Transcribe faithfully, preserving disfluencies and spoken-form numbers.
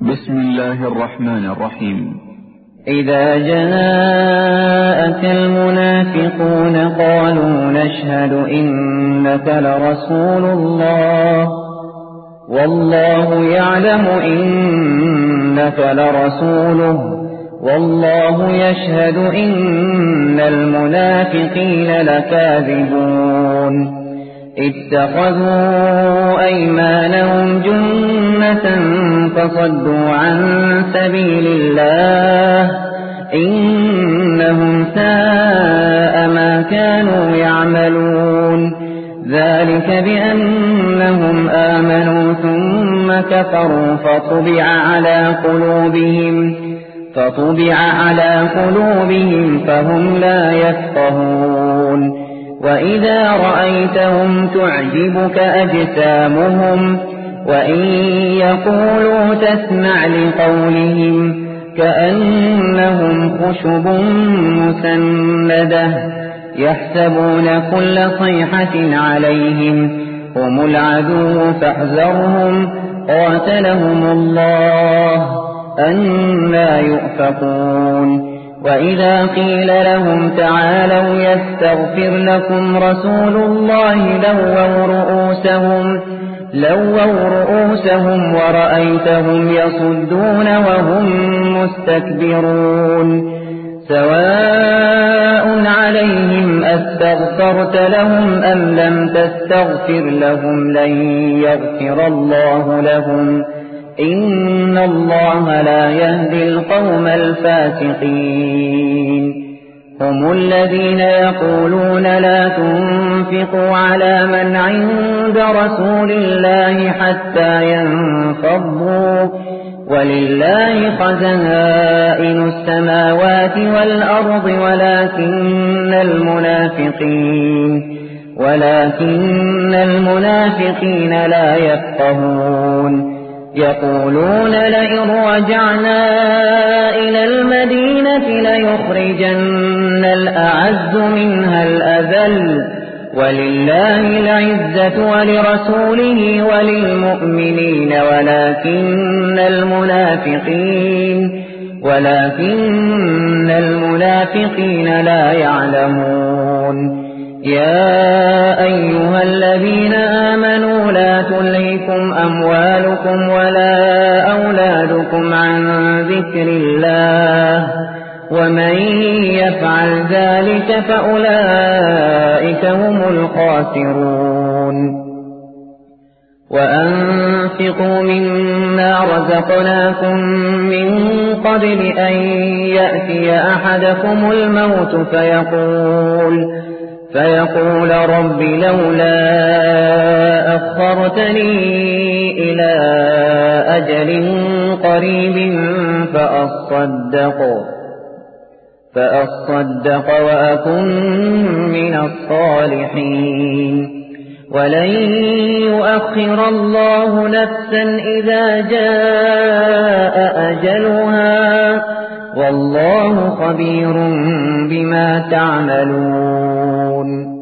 بسم الله الرحمن الرحيم. إذا جاءك المنافقون قالوا نشهد إنك لرسول الله والله يعلم إنك لرسوله والله يشهد إن المنافقين لكاذبون اتخذوا أيمانهم جنة فصدوا عن سبيل الله إنهم ساء ما كانوا يعملون ذلك بأنهم آمنوا ثم كفروا فطبع على قلوبهم فطبع على قلوبهم فهم لا يفقهون وإذا رأيتهم تعجبك أجسامهم وإن يقولوا تسمع لقولهم كأنهم خشب مسندة يحسبون كل صيحة عليهم هم العدو فاحذرهم قاتلهم الله أنى يؤفكون وإذا قيل لهم تعالوا يستغفر لكم رسول الله لووا رؤوسهم لووا رؤوسهم ورأيتهم يصدون وهم مستكبرون سواء عليهم أستغفرت لهم أم لم تستغفر لهم لن يغفر الله لهم إن الله لا يهدي القوم الفاسقين هم الذين يقولون لا تنفقوا على من عند رسول الله حتى ينفضوا ولله خزائن السماوات والأرض ولكن المنافقين ولكن المنافقين لا يفقهون يقولون لئن رجعنا إلى المدينة ليخرجن الأعز منها الأذل ولله العزة ولرسوله وللمؤمنين ولكن المنافقين ولكن المنافقين لا يعلمون يا أيها الذين آمنوا لا تلهكم أموالكم ولا أولادكم عن ذكر الله ومن يفعل ذلك فأولئك هم الخاسرون وأنفقوا مما رزقناكم من قبل أن يأتي أحدكم الموت فيقول فيقول رب لولا أخرتني إلى أجل قريب فأصدق فأصدق وأكن من الصالحين ولن يؤخر الله نفسا إذا جاء أجلها والله خبير بما تعملون